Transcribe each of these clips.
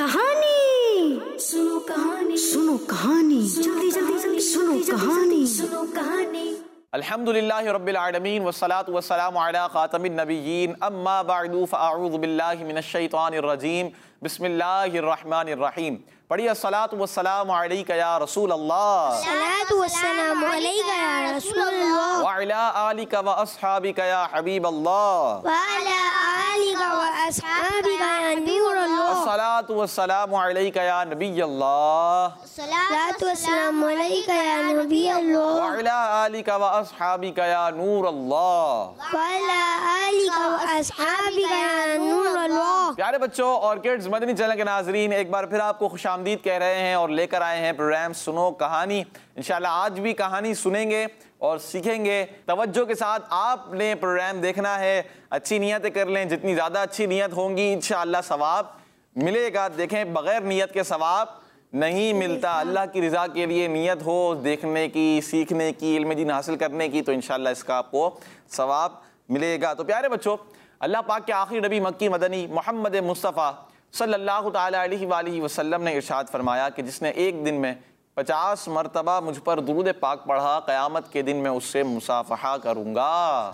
कहानी, सुनो कहानी, सुनो कहानी, जल्दी जल्दी जल्दी सुनो कहानी, सुनो कहानी। अल्हम्दुलिल्लाहि रब्बिल आलमीन वस्सलातु वस्सलामु अला खातमिन नबिय्यीन अम्मा बअदु फअऊज़ु बिल्लाहि मिनश शैतानिर रजीम बिस्मिल्लाहिर रहमानिर रहीम। पढ़िए अस्सलातु वस्सलामु अलैका या रसूल अल्लाह, सलातु वस्सलामु अलैका या रसूल अल्लाह, व अला आलिका व अस्हाबिका या हबीब अल्लाह, व अला आलिका व अस्हाबिका या नूर अल्लाह, अस्सलातु वस्सलामु अलैका या नबी अल्लाह, सलातु वस्सलामु अलैका या नबी अल्लाह, व अला आलिका व अस्हाबिका या नूर अल्लाह, व अला आलिका व अस्हाबिका या नूर अल्लाह। प्यारे बच्चों और किड्स, मदनी चैनल के नाजरीन, एक बार फिर आपको खुशामदीद कह रहे हैं और लेकर आए हैं प्रोग्राम सुनो कहानी। इंशाल्लाह आज भी कहानी सुनेंगे और सीखेंगे। तवज्जो के साथ आपने प्रोग्राम देखना है, अच्छी नियतें कर लें, जितनी ज़्यादा अच्छी नियत होंगी इंशाल्लाह सवाब मिलेगा। देखें, बग़ैर नियत के सवाब नहीं मिलता। अल्लाह की रज़ा के लिए नियत हो देखने की, सीखने की, इल्म दीन हासिल करने की, तो इंशाल्लाह इसका आपको सवाब मिलेगा। तो प्यारे बच्चों, अल्लाह पाक के आखिरी नबी मक्की मदनी मोहम्मद मुस्तफ़ा सल्लल्लाहु ताला अलैहि वसल्लम ने इरशाद फरमाया कि जिसने एक दिन में 50 मरतबा मुझ पर दुरूद पाक पढ़ा, क़यामत के दिन मैं उससे मुसाफ़हा करूँगा।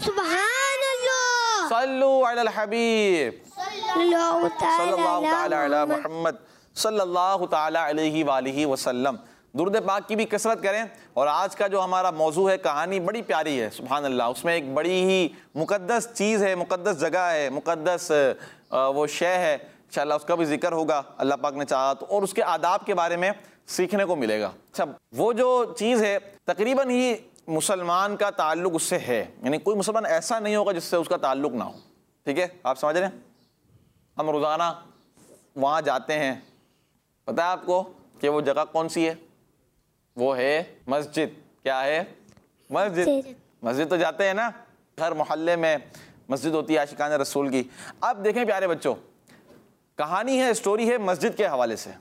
सुभान अल्लाह, सल्लु अलल हबीब सल्लल्लाहु ताला अला मुहम्मद सल्लल्लाहु ताला अलैहि वसल्लम। दुरूद पाक की भी कसरत करें। और आज का जो हमारा मौजू है, कहानी बड़ी प्यारी है, सुभान अल्लाह। उसमें एक बड़ी ही मुक़द्दस चीज़ है, मुक़द्दस जगह है, मुक़द्दस वो शय है, इंशाअल्लाह उसका भी जिक्र होगा अल्लाह पाक ने चाहा तो, और उसके आदाब के बारे में सीखने को मिलेगा। अच्छा, वो जो चीज़ है तकरीबन ही मुसलमान का ताल्लुक उससे है, यानी कोई मुसलमान ऐसा नहीं होगा जिससे उसका ताल्लुक ना हो। ठीक है, आप समझ रहे हैं? हम रोज़ाना वहाँ जाते हैं, पता है आपको कि वो जगह कौन सी है? वो है मस्जिद। क्या है? मस्जिद। मस्जिद तो जाते हैं ना, हर मोहल्ले में मस्जिद होती है आशिकान रसूल की। अब देखें प्यारे बच्चों, कहानी है, स्टोरी है मस्जिद के हवाले से,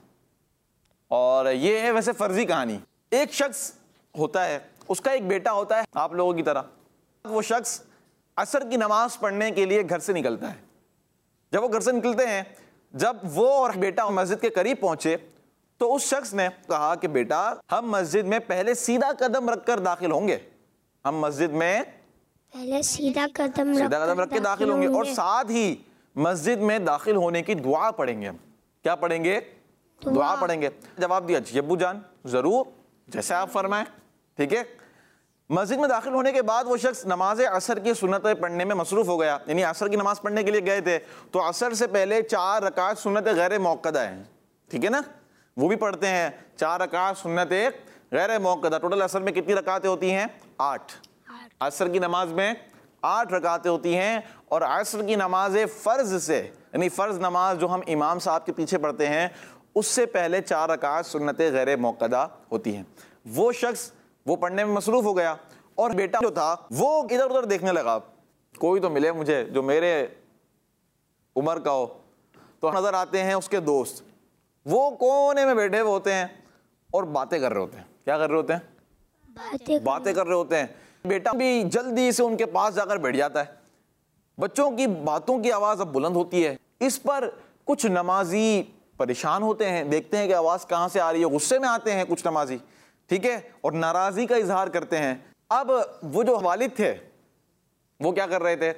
और ये है वैसे फर्जी कहानी। एक शख्स होता है, उसका एक बेटा होता है आप लोगों की तरह। वो शख्स असर की नमाज पढ़ने के लिए घर से निकलता है। जब वो घर से निकलते हैं, जब वो और बेटा मस्जिद के करीब पहुंचे तो उस शख्स ने कहा कि बेटा, हम मस्जिद में पहले सीधा कदम रखकर दाखिल होंगे। हम मस्जिद में पहले सीधा कदम रख के दाखिल होंगे और साथ ही मस्जिद में दाखिल होने की दुआ पढ़ेंगे। हम क्या पढ़ेंगे? दुआ पढ़ेंगे। जवाब दिया, जी अब्बू जान, जरूर, जैसे आप फरमाएं। ठीक है। मस्जिद में दाखिल होने के बाद वो शख्स नमाज असर की सुन्नतें पढ़ने में मसरूफ हो गया। यानी असर की नमाज पढ़ने के लिए गए थे तो असर से पहले 4 रकात सुन्नतें गैर मौक़दा हैं। ठीक है ना, वो भी पढ़ते हैं 4 रकात सुन्नतें गैर मौक़दा। टोटल असर में कितनी रकातें होती हैं? 8। असर की नमाज में 8 रकातें होती हैं। और असर की नमाज फ़र्ज से, यानी फ़र्ज नमाज जो हम इमाम साहब के पीछे पढ़ते हैं, उससे पहले 4 रकात सुन्नतें गैर मौक़दा होती हैं। वो शख्स वो पढ़ने में मसरूफ़ हो गया और बेटा जो था वो इधर उधर देखने लगा, कोई तो मिले मुझे जो मेरे उम्र का हो। तो नज़र आते हैं उसके दोस्त, वो कोने में बैठे हुए होते हैं और बातें कर रहे होते हैं। क्या कर रहे होते हैं? बातें कर रहे होते हैं। बेटा भी जल्दी से उनके पास जाकर बैठ जाता है। बच्चों की बातों की आवाज़ अब बुलंद होती है। इस पर कुछ नमाजी परेशान होते हैं, देखते हैं कि आवाज़ कहाँ से आ रही है, गुस्से में आते हैं कुछ नमाजी। ठीक है, और नाराज़गी का इजहार करते हैं। अब वो जो वालिद थे वो क्या कर रहे थे?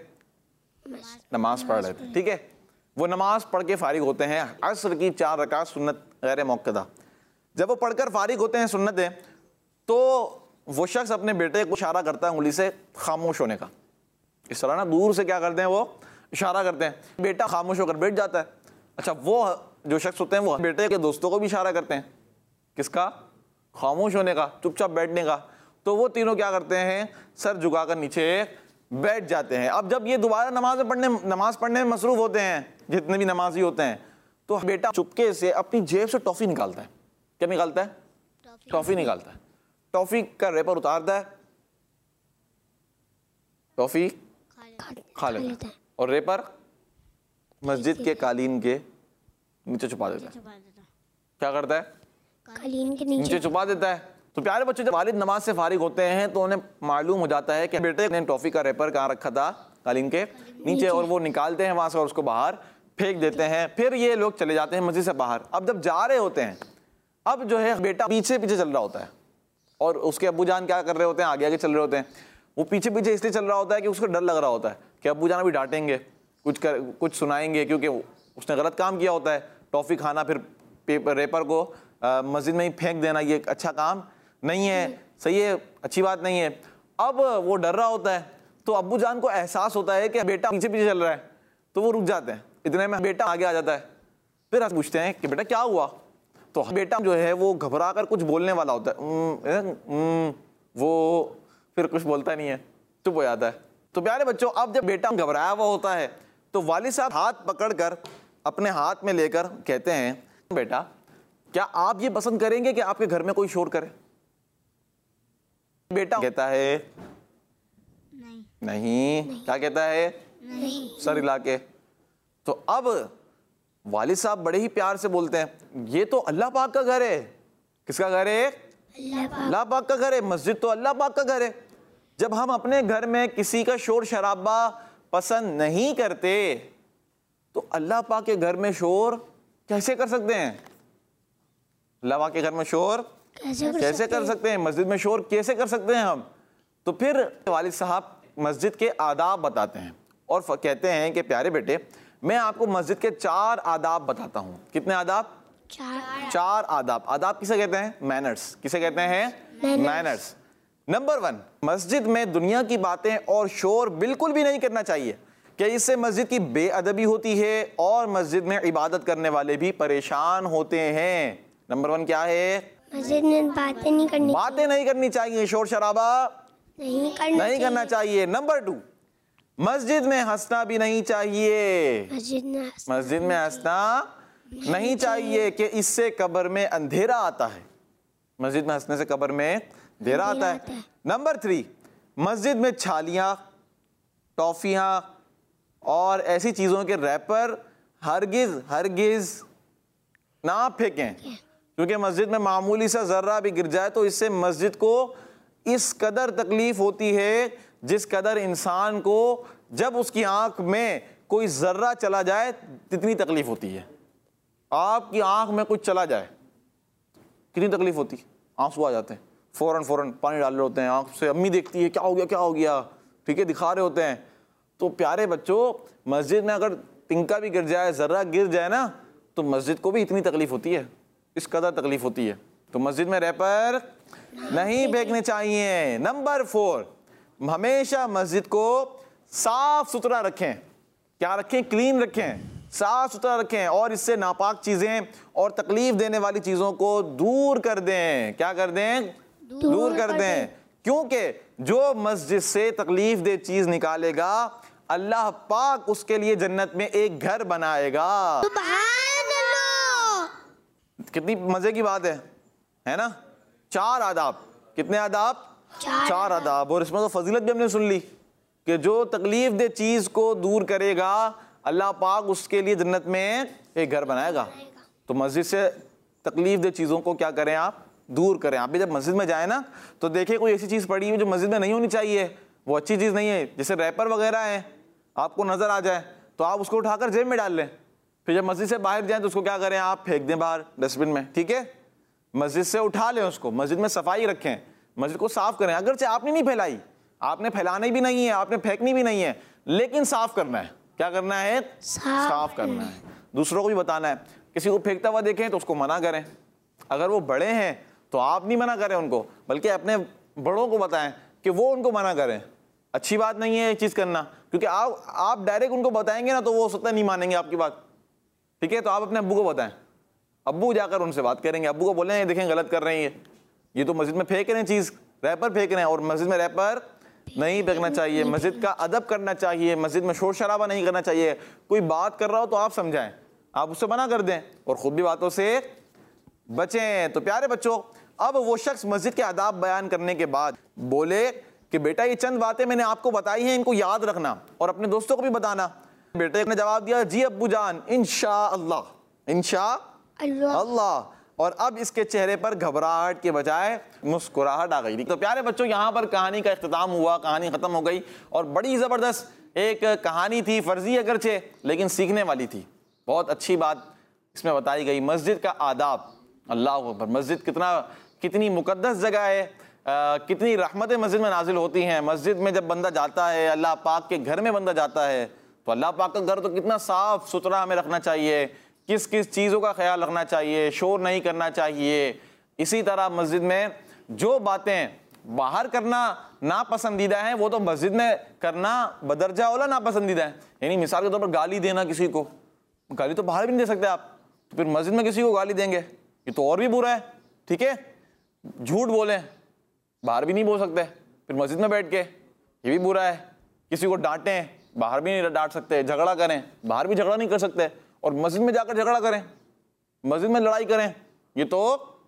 नमाज पढ़ रहे थे। ठीक है, वो नमाज पढ़ के फारिग होते हैं, असर की 4 रकात सुन्नत गैर मौक़दा। जब वो पढ़कर फारिग होते हैं सुन्नतें, तो वो शख्स अपने बेटे को इशारा करता है उंगली से खामोश होने का। इस तरह ना दूर से क्या करते हैं, वो इशारा करते हैं। बेटा खामोश होकर बैठ जाता है। अच्छा, वो जो शख्स होते हैं वो बेटे के दोस्तों को भी इशारा करते हैं, किसका? खामोश होने का, चुपचाप बैठने का। तो वो तीनों क्या करते हैं? सर झुकाकर नीचे बैठ जाते हैं। अब जब ये दोबारा नमाज पढ़ने में मसरूफ़ होते हैं, जितने भी नमाजी होते हैं, तो बेटा चुपके से अपनी जेब से टॉफ़ी निकालता है। क्या निकालता है? टॉफ़ी निकालता है। टॉफ़ी का रेपर उतारता है, टॉफ़ी खा लेता है और रेपर मस्जिद के कालीन के नीचे छुपा देता है। क्या करता है? कालीन के नीचे छुपा देता है। तो प्यारे बच्चों, जब वालिद नमाज से फारिग होते हैं तो उन्हें मालूम हो जाता है कि बेटे ने टॉफ़ी का रेपर कहाँ रखा था? कालीन के नीचे। और वो निकालते हैं वहाँ से और उसको बाहर फेंक देते हैं। फिर ये लोग चले जाते हैं मस्जिद से बाहर। अब जब जा रहे होते हैं, अब जो है बेटा पीछे पीछे चल रहा होता है और उसके अब्बू जान क्या कर रहे होते हैं, आगे आगे चल रहे होते हैं। वो पीछे पीछे इसलिए चल रहा होता है कि उसको डर लग रहा होता है कि अब्बू जान अभी डांटेंगे, कुछ सुनाएंगे, क्योंकि उसने गलत काम किया होता है। टॉफ़ी खाना फिर रेपर को मस्जिद में ही फेंक देना, ये अच्छा काम नहीं है, सही है, अच्छी बात नहीं है। अब वो डर रहा होता है, तो अब्बू जान को एहसास होता है कि बेटा पीछे पीछे चल रहा है, तो वो रुक जाते हैं। इतने में बेटा आगे आ जाता है। फिर पूछते हैं कि बेटा क्या हुआ, तो बेटा जो है वो घबरा कर कुछ बोलने वाला होता है, वो फिर कुछ बोलता नहीं है, चुप हो जाता है। तो प्यारे बच्चों, अब जब बेटा घबराया हुआ होता है तो वालिद साहब हाथ पकड़कर अपने हाथ में लेकर कहते हैं, बेटा क्या आप ये पसंद करेंगे कि आपके घर में कोई शोर करे? बेटा कहता है नहीं। क्या कहता है? नहीं। सर हिला के। तो अब वालिद साहब बड़े ही प्यार से बोलते हैं, ये तो अल्लाह पाक का घर है। किसका घर है? अल्लाह पाक का घर है। मस्जिद तो अल्लाह पाक का घर है। जब हम अपने घर में किसी का शोर शराबा पसंद नहीं करते तो अल्लाह पाक के घर में शोर कैसे कर सकते हैं? अल्लाह पाक के घर में शोर कैसे कर सकते हैं? मस्जिद में शोर कैसे कर सकते हैं हम? तो फिर वालिद साहब मस्जिद के आदाब बताते हैं और कहते हैं कि प्यारे बेटे, मैं आपको मस्जिद के 4 आदाब बताता हूँ। कितने आदाब? 4 आदाब। आदाब किसे कहते हैं? मैनर्स। किसे कहते हैं? मैनर्स। नंबर 1, मस्जिद में दुनिया की बातें और शोर बिल्कुल भी नहीं करना चाहिए, कि इससे मस्जिद की बेअदबी होती है और मस्जिद में इबादत करने वाले भी परेशान होते हैं। नंबर 1 क्या है? मस्जिद में बातें नहीं करनी चाहिए, शोर शराबा नहीं करना चाहिए। नंबर 2, मस्जिद में हंसना भी नहीं चाहिए। मस्जिद में हंसना नहीं चाहिए कि इससे कब्र में अंधेरा आता है। मस्जिद में हंसने से कब्र में अंधेरा आता है। नंबर 3, मस्जिद में छालियां, टॉफियां और ऐसी चीजों के रैपर हरगिज ना फेंकें, क्योंकि मस्जिद में मामूली सा जर्रा भी गिर जाए तो इससे मस्जिद को इस कदर तकलीफ होती है जिस कदर इंसान को जब उसकी आंख में कोई जर्रा चला जाए कितनी तकलीफ होती है। आपकी आंख में कुछ चला जाए कितनी तकलीफ होती है, आंसू आ जाते हैं, फौरन पानी डाल रहे होते हैं आंख से, अम्मी देखती है क्या हो गया, ठीक है, दिखा रहे होते हैं। तो प्यारे बच्चों, मस्जिद में अगर तिनका भी गिर जाए, जर्रा गिर जाए ना, तो मस्जिद को भी इतनी तकलीफ होती है, इस कदर तकलीफ होती है। तो मस्जिद में रैपर नहीं फेंकने चाहिए। नंबर 4, हमेशा मस्जिद को साफ सुथरा रखें। क्या रखें? क्लीन रखें, साफ सुथरा रखें और इससे नापाक चीजें और तकलीफ देने वाली चीजों को दूर कर दें। क्या कर दें? दूर कर दें, क्योंकि जो मस्जिद से तकलीफ दे चीज निकालेगा अल्लाह पाक उसके लिए जन्नत में एक घर बनाएगा। कितनी मजे की बात है ना? 4 आदाब। कितने आदाब? 4 आदाब। और इसमें तो फजीलत भी हमने सुन ली कि जो तकलीफ दे चीज को दूर करेगा अल्लाह पाक उसके लिए जन्नत में एक घर बनाएगा। तो मस्जिद से तकलीफ दे चीजों को क्या करें? आप दूर करें। आप भी जब मस्जिद में जाए ना तो देखें कोई ऐसी चीज पड़ी हुई जो मस्जिद में नहीं होनी चाहिए, वो अच्छी चीज नहीं है, जैसे रैपर वगैरह है, आपको नजर आ जाए तो आप उसको उठाकर जेब में डाल लें। फिर जब मस्जिद से बाहर जाएं तो उसको क्या करें? आप फेंक दें बाहर डस्टबिन में, ठीक है? मस्जिद से उठा लें उसको, मस्जिद में सफाई रखें, मस्जिद को साफ करें। अगरचे आपने नहीं फैलाई, आपने फैलानी भी नहीं है, आपने फेंकनी भी नहीं है, लेकिन साफ करना है। क्या करना है? साफ करना है, दूसरों को भी बताना है। किसी को फेंकता हुआ देखें तो उसको मना करें। अगर वो बड़े हैं तो आप नहीं मना करें उनको, बल्कि अपने बड़ों को बताएं कि वो उनको मना करें। अच्छी बात नहीं है ये चीज़ करना, क्योंकि आप डायरेक्ट उनको बताएंगे ना तो वो हो सकता है नहीं मानेंगे आपकी बात, ठीक है? तो आप अपने अब्बू को बताएं, अब्बू जाकर उनसे बात करेंगे, अब्बू को बोलें देखें गलत कर रहे हैं ये तो मस्जिद में फेंक रहे हैं चीज़, रैपर फेंक रहे हैं, और मस्जिद में रैपर नहीं फेंकना चाहिए। मस्जिद का अदब करना चाहिए, मस्जिद में शोर शराबा नहीं करना चाहिए। कोई बात कर रहा हो तो आप समझाएं, आप उससे मना कर दें और ख़ुद भी बातों से बचें। तो प्यारे बच्चों, अब वो शख्स मस्जिद के आदाब बयान करने के बाद बोले कि बेटा ये चंद बातें मैंने आपको बताई हैं, इनको याद रखना और अपने दोस्तों को भी बताना। बेटे ने जवाब दिया, जी अब्बू जान, इंशाअल्लाह, इंशाअल्लाह। और अब इसके चेहरे पर घबराहट के बजाय मुस्कुराहट आ गई। तो प्यारे बच्चों, यहाँ पर कहानी का इख्तिताम हुआ, कहानी खत्म हो गई और बड़ी ज़बरदस्त एक कहानी थी, फर्जी अगरचे लेकिन सीखने वाली थी। बहुत अच्छी बात इसमें बताई गई, मस्जिद का आदाब। अल्लाह अकबर, मस्जिद कितनी मुकद्दस जगह है, कितनी रहमतें मस्जिद में नाजिल होती हैं। मस्जिद में जब बंदा जाता है, अल्लाह पाक के घर में बंदा जाता है, तो अल्लाह पाक का घर तो कितना साफ सुथरा हमें रखना चाहिए, किस किस चीज़ों का ख्याल रखना चाहिए, शोर नहीं करना चाहिए। इसी तरह मस्जिद में जो बातें बाहर करना नापसंदीदा है, वो तो मस्जिद में करना बदरजा वाला नापसंदीदा है। यानी मिसाल के तौर पर गाली देना किसी को, गाली तो बाहर भी नहीं दे सकते आप, तो फिर मस्जिद में किसी को गाली देंगे, ये तो और भी बुरा है। ठीक है, झूठ बोलें, बाहर भी नहीं बोल सकते, फिर मस्जिद में बैठ के, ये भी बुरा है। किसी को डांटें, बाहर भी नहीं डांट सकते, झगड़ा करें, बाहर भी झगड़ा नहीं कर सकते, और मस्जिद में जाकर झगड़ा करें, मस्जिद में लड़ाई करें, ये तो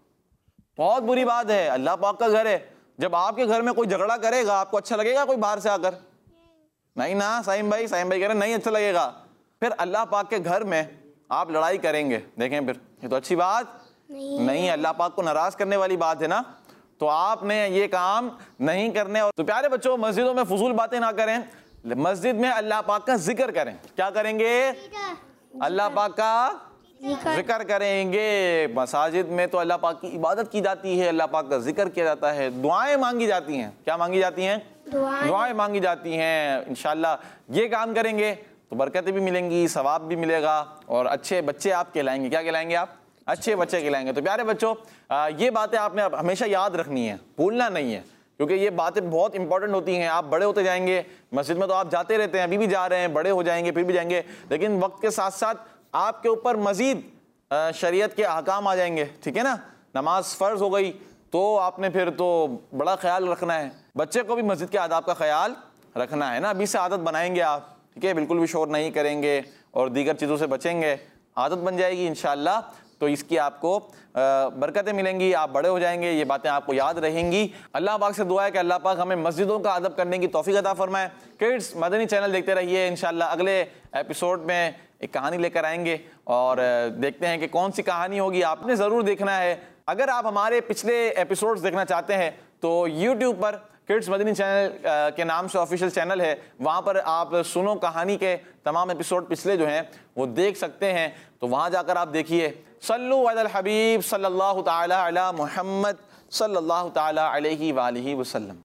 बहुत बुरी बात है। अल्लाह पाक का घर है, जब आपके घर में कोई झगड़ा करेगा आपको अच्छा लगेगा? कोई बाहर से आकर नहीं ना। साइम भाई कह रहे नहीं अच्छा लगेगा। फिर अल्लाह पाक के घर में आप लड़ाई करेंगे, देखें फिर ये तो अच्छी बात नहीं, अल्लाह पाक को नाराज करने वाली बात है ना, तो आपने ये काम नहीं करने। और तो प्यारे बच्चों, मस्जिदों में फजूल बातें ना करें, मस्जिद में अल्लाह पाक का जिक्र करें। क्या करेंगे? अल्लाह पाक का जिक्र करेंगे। मसाजिद में तो अल्लाह पाक की इबादत की जाती है, अल्लाह पाक का जिक्र किया जाता है, दुआएं मांगी जाती हैं। क्या मांगी जाती हैं? दुआएं मांगी जाती हैं। इंशाल्लाह ये काम करेंगे तो बरकतें भी मिलेंगी, सवाब भी मिलेगा, और अच्छे बच्चे आप कहलाएंगे। क्या कहलाएंगे आप? अच्छे बच्चे कहलाएंगे। तो प्यारे बच्चों, ये बातें आपने हमेशा याद रखनी है, भूलना नहीं है, क्योंकि ये बातें बहुत इंपॉर्टेंट होती हैं। आप बड़े होते जाएंगे, मस्जिद में तो आप जाते रहते हैं, अभी भी जा रहे हैं, बड़े हो जाएंगे फिर भी जाएंगे, लेकिन वक्त के साथ साथ आपके ऊपर मजीद शरीयत के अहकाम आ जाएंगे। ठीक है ना, नमाज फ़र्ज हो गई तो आपने फिर तो बड़ा ख्याल रखना है, बच्चे को भी मस्जिद के आदाब का ख्याल रखना है ना। अभी से आदत बनाएंगे आप, ठीक है, बिल्कुल भी शोर नहीं करेंगे और दीगर चीज़ों से बचेंगे, आदत बन जाएगी इंशाअल्लाह, तो इसकी आपको बरकतें मिलेंगी, आप बड़े हो जाएंगे, ये बातें आपको याद रहेंगी। अल्लाह पाक से दुआ है कि अल्लाह पाक हमें मस्जिदों का अदब करने की तौफीक अता फरमाए। किड्स मदनी चैनल देखते रहिए, इंशाअल्लाह अगले एपिसोड में एक कहानी लेकर आएंगे और देखते हैं कि कौन सी कहानी होगी। आपने ज़रूर देखना है। अगर आप हमारे पिछले एपिसोड्स देखना चाहते हैं तो यूट्यूब पर किड्स मदनी चैनल के नाम से ऑफिशियल चैनल है, वहाँ पर आप सुनो कहानी के तमाम एपिसोड पिछले जो हैं वो देख सकते हैं, तो वहाँ जाकर आप देखिए। सल्लु अलल हबीब सल्लल्लाहु ताला अला मुहम्मद सल्लल्लाहु ताला अलैहि वालिहि वसल्लम।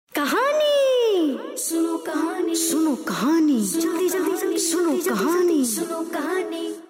कहानी सुनो, कहानी सुनो, कहानी जल्दी जल्दी जल्दी सुनो, कहानी सुनो, कहानी।